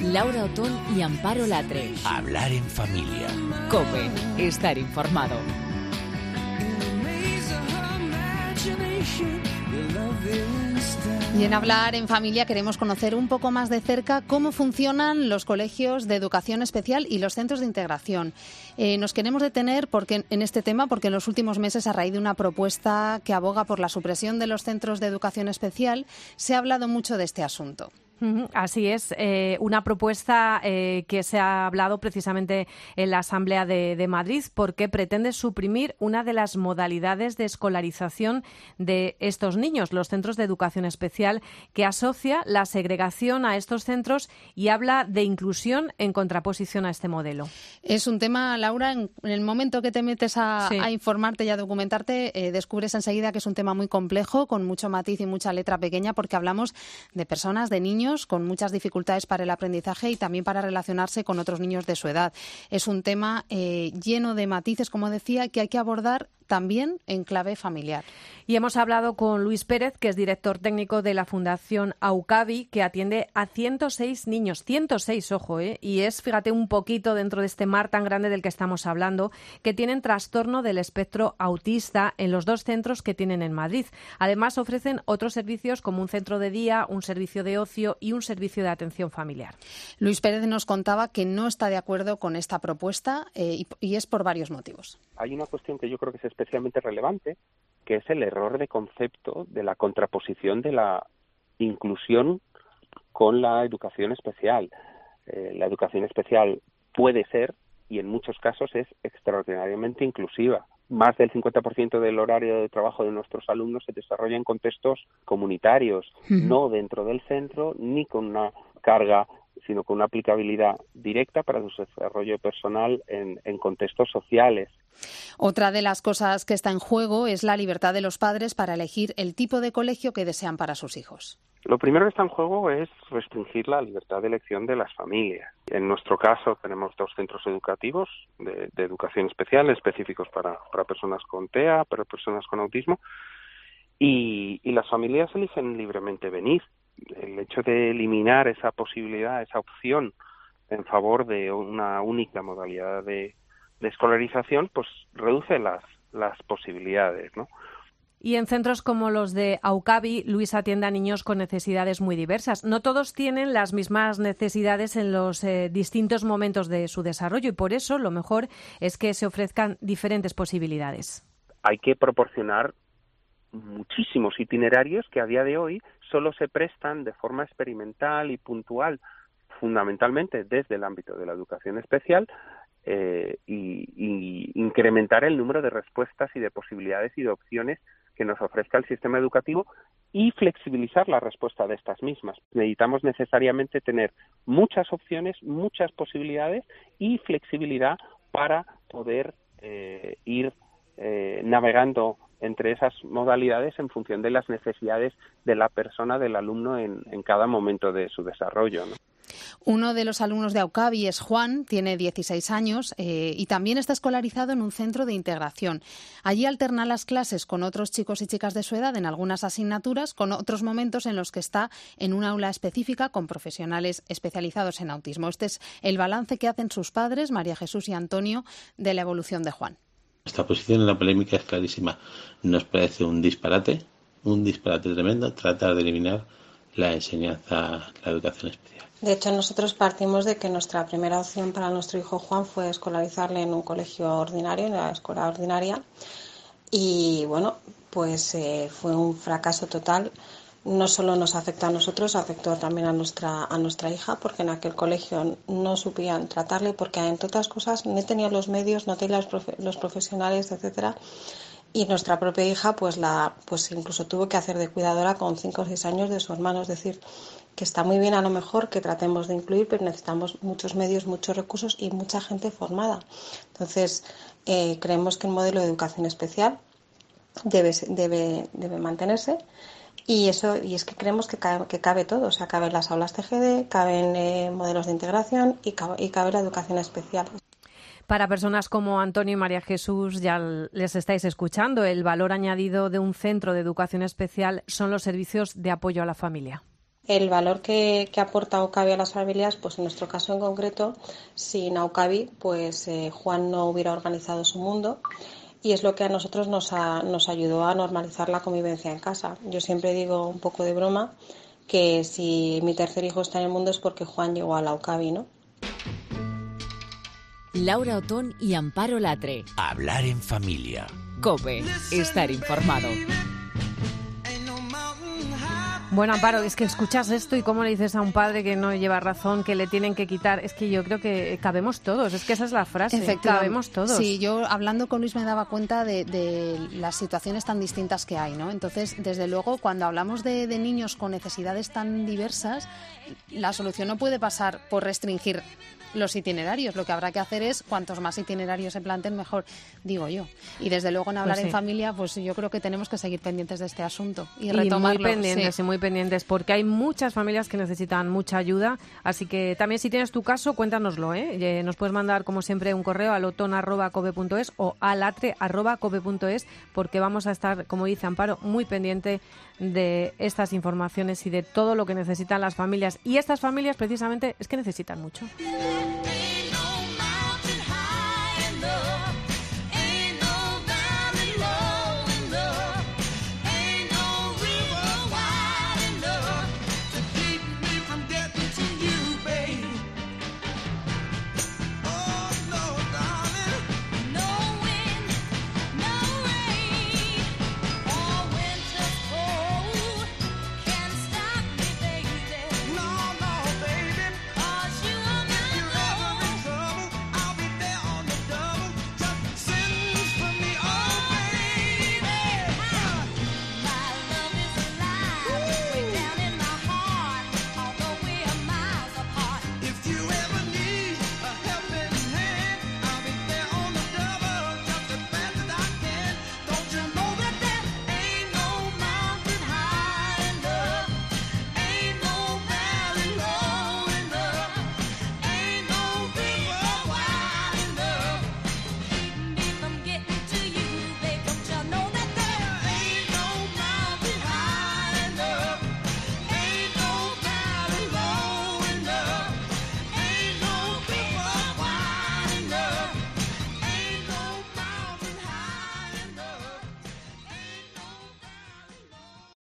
Laura Otón y Amparo Latre. Hablar en familia. COPE. Estar informado. Y en Hablar en Familia queremos conocer un poco más de cerca cómo funcionan los colegios de educación especial y los centros de integración. Nos queremos detener en este tema porque en los últimos meses, a raíz de una propuesta que aboga por la supresión de los centros de educación especial, se ha hablado mucho de este asunto. Así es, una propuesta que se ha hablado precisamente en la Asamblea de Madrid porque pretende suprimir una de las modalidades de escolarización de estos niños, los centros de educación especial, que asocia la segregación a estos centros y habla de inclusión en contraposición a este modelo. Es un tema, Laura, en el momento que te metes a informarte y a documentarte, descubres enseguida que es un tema muy complejo, con mucho matiz y mucha letra pequeña, porque hablamos de personas, de niños con muchas dificultades para el aprendizaje y también para relacionarse con otros niños de su edad. Es un tema lleno de matices, como decía, que hay que abordar también en clave familiar. Y hemos hablado con Luis Pérez, que es director técnico de la Fundación AUCABI, que atiende a 106 niños, 106, ojo, y es, fíjate, un poquito dentro de este mar tan grande del que estamos hablando, que tienen trastorno del espectro autista en los 2 centros que tienen en Madrid. Además, ofrecen otros servicios como un centro de día, un servicio de ocio y un servicio de atención familiar. Luis Pérez nos contaba que no está de acuerdo con esta propuesta y es por varios motivos. Hay una cuestión que yo creo que es especialmente relevante, que es el error de concepto de la contraposición de la inclusión con la educación especial. La educación especial puede ser, y en muchos casos es extraordinariamente inclusiva. Más del 50% del horario de trabajo de nuestros alumnos se desarrolla en contextos comunitarios, no dentro del centro, ni con una carga, sino con una aplicabilidad directa para su desarrollo personal en contextos sociales. Otra de las cosas que está en juego es la libertad de los padres para elegir el tipo de colegio que desean para sus hijos. Lo primero que está en juego es restringir la libertad de elección de las familias. En nuestro caso tenemos 2 centros educativos de educación especial específicos para personas con TEA, para personas con autismo, y las familias eligen libremente venir. El hecho de eliminar esa posibilidad, esa opción en favor de una única modalidad de escolarización, pues reduce las posibilidades, ¿no? Y en centros como los de AUCABI, Luis atiende a niños con necesidades muy diversas. No todos tienen las mismas necesidades en los distintos momentos de su desarrollo y por eso lo mejor es que se ofrezcan diferentes posibilidades. Hay que proporcionar muchísimos itinerarios que a día de hoy solo se prestan de forma experimental y puntual, fundamentalmente desde el ámbito de la educación especial, y incrementar el número de respuestas y de posibilidades y de opciones que nos ofrezca el sistema educativo y flexibilizar la respuesta de estas mismas. Necesitamos necesariamente tener muchas opciones, muchas posibilidades y flexibilidad para poder ir navegando entre esas modalidades en función de las necesidades de la persona, del alumno en cada momento de su desarrollo, ¿no? Uno de los alumnos de AUCABI es Juan, tiene 16 años y también está escolarizado en un centro de integración. Allí alterna las clases con otros chicos y chicas de su edad en algunas asignaturas, con otros momentos en los que está en un aula específica con profesionales especializados en autismo. Este es el balance que hacen sus padres, María Jesús y Antonio, de la evolución de Juan. Nuestra posición en la polémica es clarísima. Nos parece un disparate tremendo tratar de eliminar la enseñanza, la educación especial. De hecho, nosotros partimos de que nuestra primera opción para nuestro hijo Juan fue escolarizarle en un colegio ordinario, en la escuela ordinaria, y bueno, pues fue un fracaso total. No solo nos afectó a nosotros, afectó también a nuestra hija, porque en aquel colegio no supían tratarle, porque entre otras cosas no tenía los medios, no tenía los profesionales, etcétera. Y nuestra propia hija, pues incluso tuvo que hacer de cuidadora con 5 o 6 años de su hermano. Es decir, que está muy bien a lo mejor que tratemos de incluir, pero necesitamos muchos medios, muchos recursos y mucha gente formada. Entonces, creemos que el modelo de educación especial debe mantenerse. Y es que creemos que cabe todo, o sea, caben las aulas TGD, caben modelos de integración y cabe la educación especial. Para personas como Antonio y María Jesús, ya les estáis escuchando, el valor añadido de un centro de educación especial son los servicios de apoyo a la familia. El valor que aporta Aucavi a las familias, pues en nuestro caso en concreto, sin Aucavi, pues Juan no hubiera organizado su mundo, y es lo que a nosotros nos ayudó a normalizar la convivencia en casa. Yo siempre digo un poco de broma que si mi tercer hijo está en el mundo es porque Juan llegó a la Aucavi, ¿no? Laura Otón y Amparo Latre. Hablar en familia. COPE. Estar informado. Bueno, Amparo, es que escuchas esto y cómo le dices a un padre que no lleva razón, que le tienen que quitar. Es que yo creo que cabemos todos, es que esa es la frase, cabemos todos. Sí, yo hablando con Luis me daba cuenta de las situaciones tan distintas que hay, ¿no? Entonces, desde luego, cuando hablamos de niños con necesidades tan diversas, la solución no puede pasar por restringir los itinerarios. Lo que habrá que hacer es, cuantos más itinerarios se planteen, mejor, digo yo. Y desde luego en Hablar en Familia, pues yo creo que tenemos que seguir pendientes de este asunto y retomarlo. Muy pendientes, porque hay muchas familias que necesitan mucha ayuda. Así que también, si tienes tu caso, cuéntanoslo, ¿eh? Nos puedes mandar, como siempre, un correo a loton@cope.es o a latre@cope.es, porque vamos a estar, como dice Amparo, muy pendiente de estas informaciones y de todo lo que necesitan las familias. Y estas familias, precisamente, es que necesitan mucho.